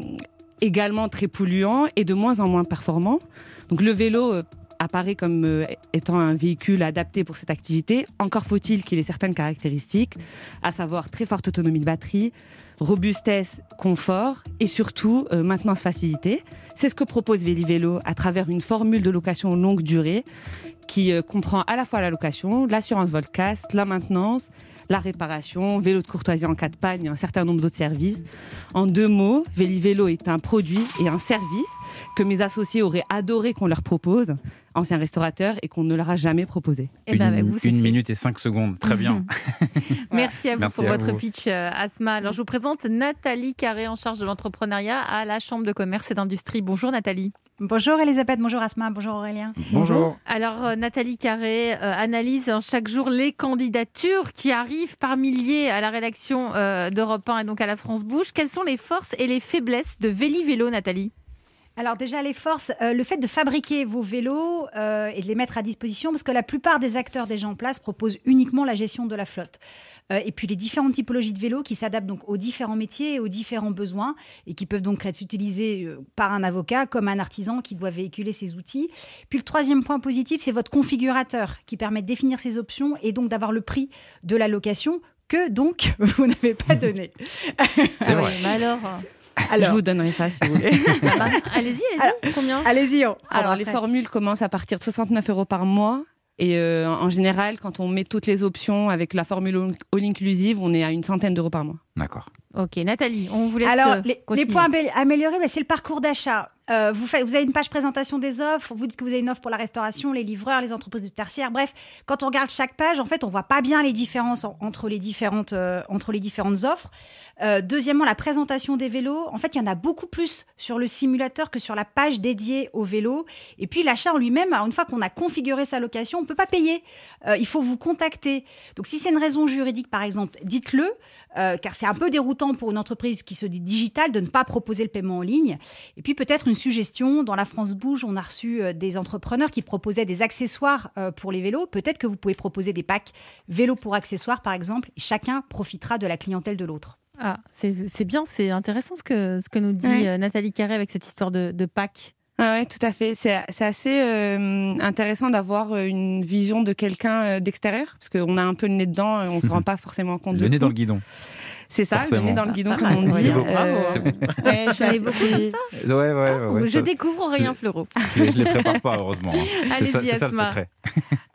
également très polluant et de moins en moins performant. Donc, le vélo euh, apparaît comme euh, étant un véhicule adapté pour cette activité. Encore faut-il qu'il ait certaines caractéristiques, à savoir très forte autonomie de batterie, robustesse, confort et surtout euh, maintenance facilité. C'est ce que propose Véli-Vélo à travers une formule de location longue durée qui euh, comprend à la fois la location, l'assurance vol-casse, la maintenance, la réparation, vélo de courtoisie en cas de panne et un certain nombre d'autres services. En deux mots, Véli-Vélo est un produit et un service que mes associés auraient adoré qu'on leur propose, anciens restaurateurs, et qu'on ne leur a jamais proposé. Et ben avec une vous, c'est une fait. minute et cinq secondes, très bien. Merci à vous Merci pour à votre vous. pitch, euh, Asma. Alors, je vous présente Nathalie Carré, en charge de l'entrepreneuriat à la Chambre de commerce et d'industrie. Bonjour Nathalie. Bonjour Elisabeth, bonjour Asma, bonjour Aurélien. Bonjour. Alors euh, Nathalie Carré euh, analyse hein, chaque jour les candidatures qui arrivent par milliers à la rédaction euh, d'Europe un et donc à la France Bouge. Quelles sont les forces et les faiblesses de Véli-Vélo, Nathalie ? Alors déjà les forces, euh, le fait de fabriquer vos vélos euh, et de les mettre à disposition, parce que la plupart des acteurs déjà en place proposent uniquement la gestion de la flotte. Euh, et puis les différentes typologies de vélos qui s'adaptent donc aux différents métiers et aux différents besoins et qui peuvent donc être utilisés euh, par un avocat comme un artisan qui doit véhiculer ses outils. Puis le troisième point positif, c'est votre configurateur qui permet de définir ses options et donc d'avoir le prix de la location que donc vous n'avez pas donné. C'est vrai. Mais alors... Alors, je vous donnerai ça si vous voulez. Ah bah, allez-y, allez-y. Alors, Combien ? Allez-y. On... Alors, les formules commencent à partir de soixante-neuf euros par mois. Et euh, en général, quand on met toutes les options avec la formule all-inclusive, on est à une centaine d'euros par mois. D'accord. Ok, Nathalie, on vous laisse Alors, euh, les, continuer. les points améliorés, bah, c'est le parcours d'achat. Euh, vous, faites, vous avez une page présentation des offres, vous dites que vous avez une offre pour la restauration, les livreurs, les entreprises de tertiaire. Bref, quand on regarde chaque page, en fait, on voit pas bien les différences en, entre, les différentes, euh, entre les différentes offres. Euh, deuxièmement, la présentation des vélos. En fait, il y en a beaucoup plus sur le simulateur que sur la page dédiée aux vélos. Et puis, l'achat en lui-même, alors, une fois qu'on a configuré sa location, on ne peut pas payer. Euh, il faut vous contacter. Donc, si c'est une raison juridique, par exemple, dites-le. Euh, car c'est un peu déroutant pour une entreprise qui se dit digitale de ne pas proposer le paiement en ligne. Et puis peut-être une suggestion, dans la France Bouge, on a reçu euh, des entrepreneurs qui proposaient des accessoires euh, pour les vélos. Peut-être que vous pouvez proposer des packs vélos pour accessoires, par exemple, et chacun profitera de la clientèle de l'autre. Ah, c'est, c'est bien, c'est intéressant ce que, ce que nous dit Ouais. euh, Nathalie Carré avec cette histoire de, de pack. Ah ouais, tout à fait. C'est, c'est assez euh, intéressant d'avoir une vision de quelqu'un euh, d'extérieur, parce qu'on a un peu le nez dedans, et on ne se rend pas forcément compte de Le nez tout. dans le guidon. C'est ça, Forcément. le nez dans le guidon, Ah, comme on dit. ouais, bravo. Euh, ouais, je suis J'en ai assez- beaucoup comme ça. Ouais, ouais, ouais. ouais, Je ça- découvre Aurélien Fleureau. Je les, je les prépare pas, heureusement. hein. C'est ça, Allez-y, c'est ça le Asma. secret.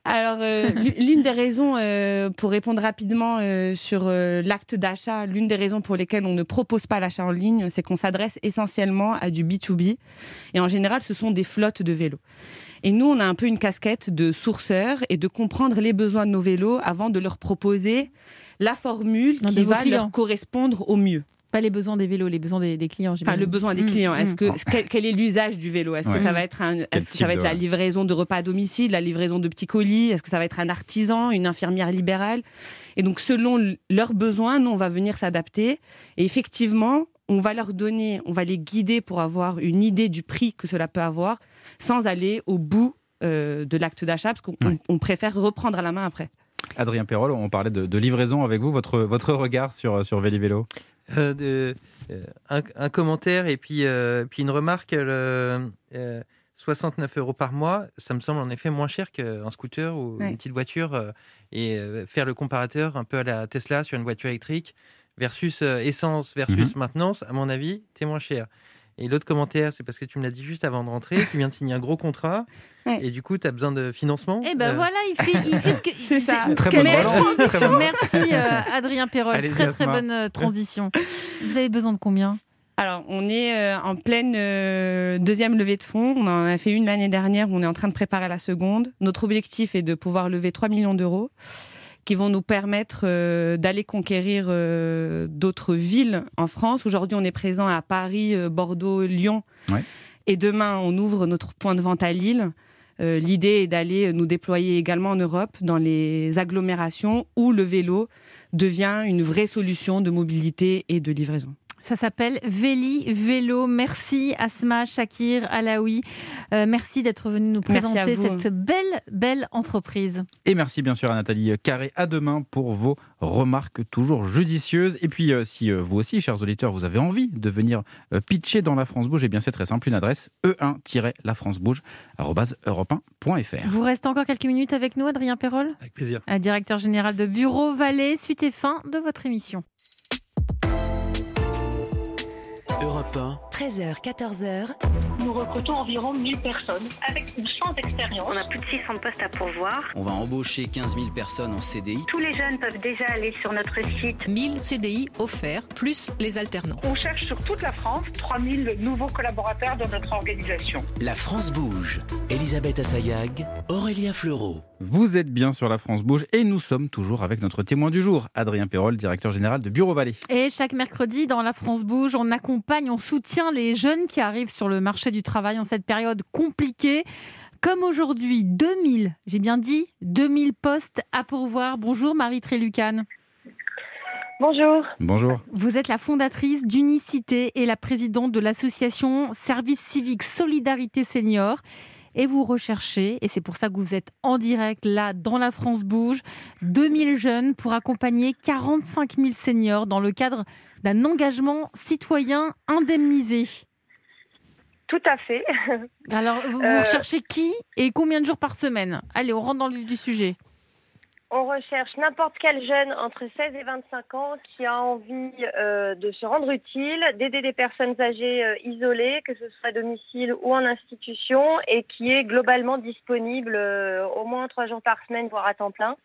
Alors, euh, l'une des raisons, euh, pour répondre rapidement euh, sur euh, l'acte d'achat, l'une des raisons pour lesquelles on ne propose pas l'achat en ligne, c'est qu'on s'adresse essentiellement à du B deux B. Et en général, ce sont des flottes de vélos. Et nous, on a un peu une casquette de sourceur et de comprendre les besoins de nos vélos avant de leur proposer la formule Non, qui va clients. leur correspondre au mieux. Pas les besoins des vélos, les besoins des, des clients. Enfin, le besoin des Mmh, clients. Est-ce mmh. que, quel, quel est l'usage du vélo? Est-ce Ouais. que ça va être, un, est-ce que ça va être de- la livraison de repas à domicile, la livraison de petits colis? Est-ce que ça va être un artisan, une infirmière libérale? Et donc, selon l- leurs besoins, nous, on va venir s'adapter. Et effectivement, on va leur donner, on va les guider pour avoir une idée du prix que cela peut avoir, sans aller au bout euh, de l'acte d'achat, parce qu'on Ouais. on- on préfère reprendre à la main après. Adrien Perrol, on parlait de, de livraison avec vous. Votre, votre regard sur, sur Vélivélo? Euh, de, euh, un, un commentaire et puis, euh, puis une remarque. euh, euh, soixante-neuf euros par mois, ça me semble en effet moins cher qu'un scooter ou Ouais. une petite voiture. euh, et euh, faire le comparateur un peu à la Tesla sur une voiture électrique versus euh, essence versus Mhm. maintenance, à mon avis, c'est moins cher. Et l'autre commentaire, c'est parce que tu me l'as dit juste avant de rentrer, tu viens de signer un gros contrat Ouais. et du coup, tu as besoin de financement. Eh ben Euh, voilà, il fait, il fait ce que. C'est ça. Très Quelle bonne belle relance. Très transition. bonne- Merci euh, Adrien Perrol, Allez-y, très très Asma. bonne euh, transition. Vous avez besoin de combien? Alors, on est euh, en pleine euh, deuxième levée de fonds. On en a fait une l'année dernière. On est en train de préparer la seconde. Notre objectif est de pouvoir lever trois millions d'euros qui vont nous permettre euh, d'aller conquérir euh, d'autres villes en France. Aujourd'hui, on est présent à Paris, euh, Bordeaux, Lyon. Ouais. Et demain, on ouvre notre point de vente à Lille. Euh, l'idée est d'aller nous déployer également en Europe, dans les agglomérations où le vélo devient une vraie solution de mobilité et de livraison. Ça s'appelle Véli Vélo. Merci Asma, Shakir, Alaoui. Euh, merci d'être venu nous Merci à présenter vous. cette belle, belle entreprise. Et merci bien sûr à Nathalie Carré. À demain pour vos remarques toujours judicieuses. Et puis, euh, si euh, vous aussi, chers auditeurs, vous avez envie de venir euh, pitcher dans La France Bouge, eh bien c'est très simple, une adresse e un tiret la france bouge arobase europe un point f r. Vous restez encore quelques minutes avec nous, Adrien Perrol, Avec plaisir. euh, directeur général de Bureau Vallée. Suite et fin de votre émission. Europe un, treize heures, quatorze heures. Nous recrutons environ mille personnes avec ou sans expérience. On a plus de six cents postes à pourvoir. On va embaucher quinze mille personnes en C D I. Tous les jeunes peuvent déjà aller sur notre site. mille C D I offerts, plus les alternants. On cherche sur toute la France trois mille nouveaux collaborateurs dans notre organisation. La France bouge. Elisabeth Assayag, Aurélien Fleureau. Vous êtes bien sur La France Bouge et nous sommes toujours avec notre témoin du jour, Adrien Perrol, directeur général de Bureau Vallée. Et chaque mercredi, dans La France Bouge, on accompagne, on soutient les jeunes qui arrivent sur le marché du travail en cette période compliquée. Comme aujourd'hui, deux mille, j'ai bien dit, deux mille postes à pourvoir. Bonjour Marie Trélucane. Bonjour. Bonjour. Vous êtes la fondatrice d'Unicité et la présidente de l'association Service Civique Solidarité Senior. Et vous recherchez, et c'est pour ça que vous êtes en direct là dans La France Bouge, deux mille jeunes pour accompagner quarante-cinq mille seniors dans le cadre d'un engagement citoyen indemnisé. Tout à fait. Alors, vous, vous Euh, recherchez qui et combien de jours par semaine? Allez, on rentre dans le vif du sujet. On recherche n'importe quel jeune entre seize et vingt-cinq ans qui a envie euh, de se rendre utile, d'aider des personnes âgées euh, isolées, que ce soit à domicile ou en institution, et qui est globalement disponible euh, au moins trois jours par semaine, voire à temps plein.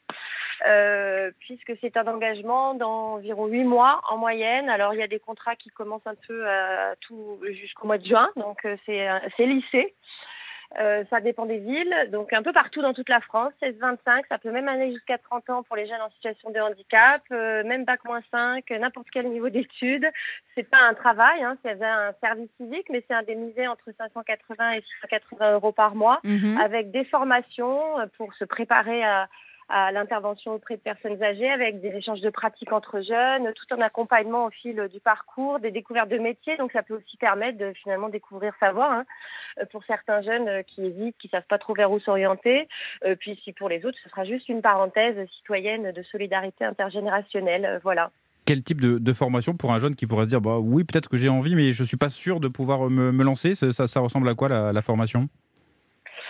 Euh, puisque c'est un engagement d'environ huit mois en moyenne. Alors il y a des contrats qui commencent un peu euh, tout jusqu'au mois de juin, donc euh, c'est c'est lycée. Euh, ça dépend des villes, donc un peu partout dans toute la France, seize vingt-cinq, ça peut même aller jusqu'à trente ans pour les jeunes en situation de handicap, euh, même bac moins cinq, n'importe quel niveau d'études. C'est pas un travail, hein, c'est un service civique, mais c'est indemnisé entre cinq cent quatre-vingts et six cent quatre-vingts euros par mois, Mhm. avec des formations pour se préparer à à l'intervention auprès de personnes âgées, avec des échanges de pratiques entre jeunes, tout un accompagnement au fil du parcours, des découvertes de métiers. Donc ça peut aussi permettre de finalement découvrir sa voie, hein, pour certains jeunes qui hésitent, qui savent pas trop vers où s'orienter. Euh, puis si pour les autres, ce sera juste une parenthèse citoyenne de solidarité intergénérationnelle. Euh, voilà. Quel type de, de formation pour un jeune qui pourrait se dire bah, oui, peut-être que j'ai envie, mais je ne suis pas sûr de pouvoir me, me lancer? ça, ça, ça ressemble à quoi la, la formation?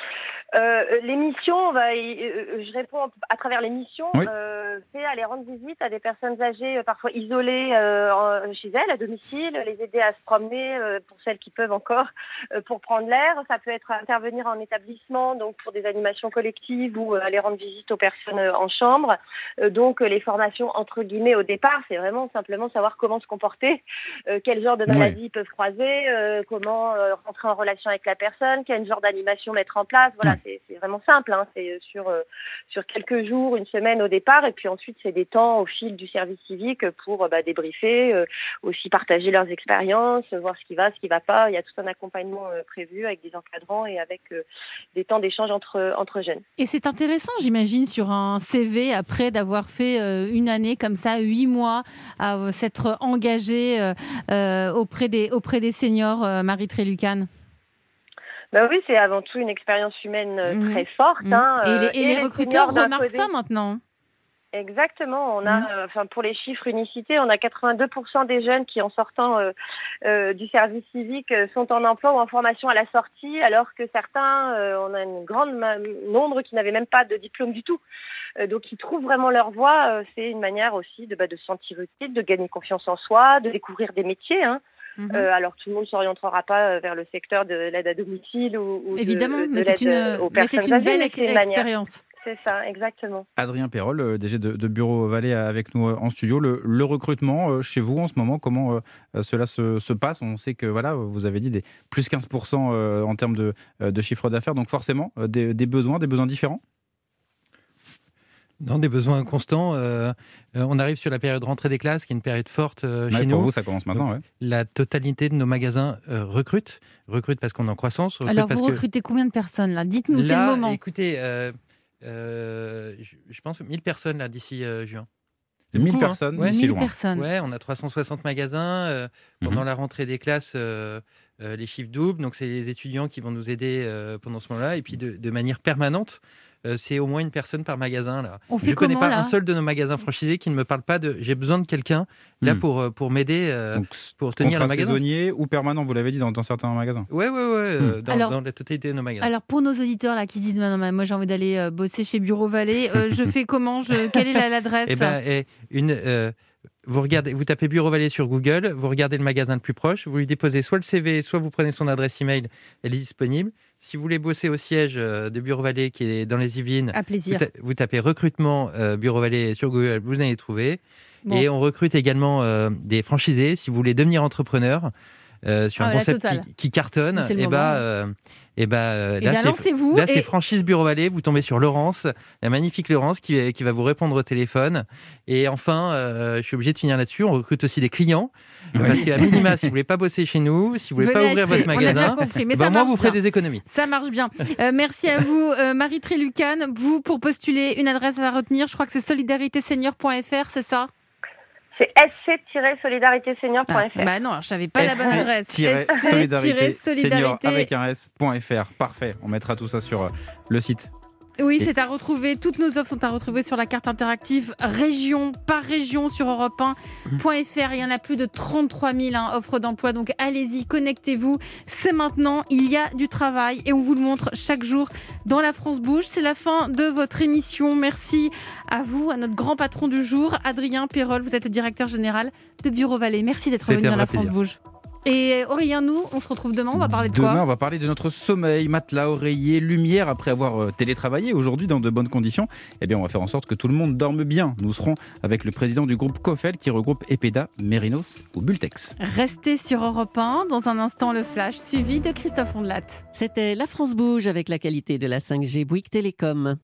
Euh, l'émission, on va, euh, je réponds à travers l'émission, oui. euh, c'est aller rendre visite à des personnes âgées, euh, parfois isolées euh, en, chez elles, à domicile, les aider à se promener, euh, pour celles qui peuvent encore, euh, pour prendre l'air. Ça peut être intervenir en établissement, donc pour des animations collectives ou euh, aller rendre visite aux personnes euh, en chambre. Euh, donc euh, les formations entre guillemets au départ, c'est vraiment simplement savoir comment se comporter, euh, quel genre de maladies oui. peuvent croiser, euh, comment euh, rentrer en relation avec la personne, quel genre d'animation mettre en place. Voilà. Oui. C'est, c'est vraiment simple, hein. C'est sur, euh, sur quelques jours, une semaine au départ, et puis ensuite c'est des temps au fil du service civique pour bah, débriefer, euh, aussi partager leurs expériences, voir ce qui va, ce qui ne va pas. Il y a tout un accompagnement euh, prévu avec des encadrants et avec euh, des temps d'échange entre, entre jeunes. Et c'est intéressant, j'imagine, sur un C V, après d'avoir fait euh, une année comme ça, huit mois, à euh, s'être engagé euh, euh, auprès, des, auprès des seniors, euh, Marie Trélucane. Ben oui, c'est avant tout une expérience humaine mmh. très forte. Mmh. Hein, et les, et et les les recruteurs remarquent côté... ça maintenant. Exactement. On a, mmh. euh, enfin pour les chiffres Unicité, on a quatre-vingt-deux pour cent des jeunes qui, en sortant euh, euh, du service civique, euh, sont en emploi ou en formation à la sortie, alors que certains, euh, on a une grande ma- nombre qui n'avaient même pas de diplôme du tout. Euh, donc ils trouvent vraiment leur voie. Euh, c'est une manière aussi de, bah, de se sentir utile, de gagner confiance en soi, de découvrir des métiers. Hein. Mmh. Euh, alors tout le monde ne s'orientera pas vers le secteur de l'aide à domicile ou, ou évidemment, de, de mais, l'aide c'est une, aux mais personnes c'est une âgées, belle mais c'est une expérience. C'est ça, exactement. Adrien Perrol, D G de, de Bureau Vallée avec nous en studio. Le, le recrutement chez vous en ce moment, comment euh, cela se, se passe? On sait que voilà, vous avez dit des plus quinze pour cent euh, en termes de, de chiffre d'affaires, donc forcément euh, des, des besoins, des besoins différents. Non, des besoins constants. Euh, euh, on arrive sur la période rentrée des classes, qui est une période forte euh, ouais, chez pour nous. Pour vous, ça commence maintenant. Donc, ouais. La totalité de nos magasins euh, recrutent. Recrutent parce qu'on est en croissance. Alors, parce vous recrutez que... combien de personnes là? Dites-nous, là, c'est le moment. Écoutez, euh, euh, je, je pense mille personnes là, d'ici euh, juin. mille beaucoup, personnes hein. Ouais, d'ici mille loin. personnes. Ouais, on a trois cent soixante magasins. Euh, pendant mm-hmm. la rentrée des classes, euh, euh, les chiffres doublent. Donc, c'est les étudiants qui vont nous aider euh, pendant ce moment-là. Et puis, de, de manière permanente, Euh, c'est au moins une personne par magasin. Là. On je ne connais pas là un seul de nos magasins franchisés qui ne me parle pas de j'ai besoin de quelqu'un là mmh. pour, pour m'aider, euh, Donc, pour tenir le magasin. Saisonnier ou permanent, vous l'avez dit, dans, dans certains magasins. Oui, oui, oui, dans, dans la totalité de nos magasins. Alors, pour nos auditeurs là, qui se disent, non, moi j'ai envie d'aller euh, bosser chez Bureau Vallée, euh, je fais comment je... Quelle est la, l'adresse? Eh ben, eh, une... Euh, Vous, regardez, vous tapez Bureau Vallée sur Google, vous regardez le magasin le plus proche, vous lui déposez soit le C V, soit vous prenez son adresse email, elle est disponible. Si vous voulez bosser au siège de Bureau Vallée qui est dans les Yvelines, à plaisir. Vous, ta- vous tapez recrutement euh, Bureau Vallée sur Google, vous allez trouver. Bon. Et on recrute également euh, des franchisés. Si vous voulez devenir entrepreneur euh, sur ah, un concept qui, qui cartonne, et bah, euh, et bah, euh, et là, bien, c'est, lancez-vous là et... c'est franchise Bureau Vallée. Vous tombez sur Laurence, la magnifique Laurence qui, qui va vous répondre au téléphone. Et enfin, euh, je suis obligé de finir là-dessus. On recrute aussi des clients. Oui. Parce qu'à minima, si vous voulez pas bosser chez nous, si vous voulez Venez pas ouvrir acheter. votre magasin, compris, mais bah, moi vous ferez bien. des économies. Ça marche bien. Euh, merci à vous, euh, Marie Trélucane. Vous, pour postuler, une adresse à retenir, je crois que c'est solidarité senior point f r, c'est ça? C'est s c tiret solidarité senior point f r. Ah, bah non, alors, je savais pas la bonne adresse. s c solidarité senior avec un s.fr. Parfait. On mettra tout ça sur le site. Oui, c'est à retrouver. Toutes nos offres sont à retrouver sur la carte interactive région par région sur europe un point f r. Il y en a plus de trente-trois mille hein, offres d'emploi. Donc allez-y, connectez-vous. C'est maintenant. Il y a du travail et on vous le montre chaque jour dans La France Bouge. C'est la fin de votre émission. Merci à vous, à notre grand patron du jour, Adrien Perrol. Vous êtes le directeur général de Bureau Vallée. Merci d'être venu dans La France Bouge. Et Aurélien, nous, on se retrouve demain, on va parler de demain, quoi? Demain, on va parler de notre sommeil, matelas, oreiller, lumière. Après avoir euh, télétravaillé aujourd'hui dans de bonnes conditions, eh bien, on va faire en sorte que tout le monde dorme bien. Nous serons avec le président du groupe Cofel qui regroupe Epeda, Mérinos ou Bultex. Restez sur Europe un, dans un instant le flash, suivi de Christophe Ondelat. C'était La France Bouge avec la qualité de la cinq G Bouygues Télécom.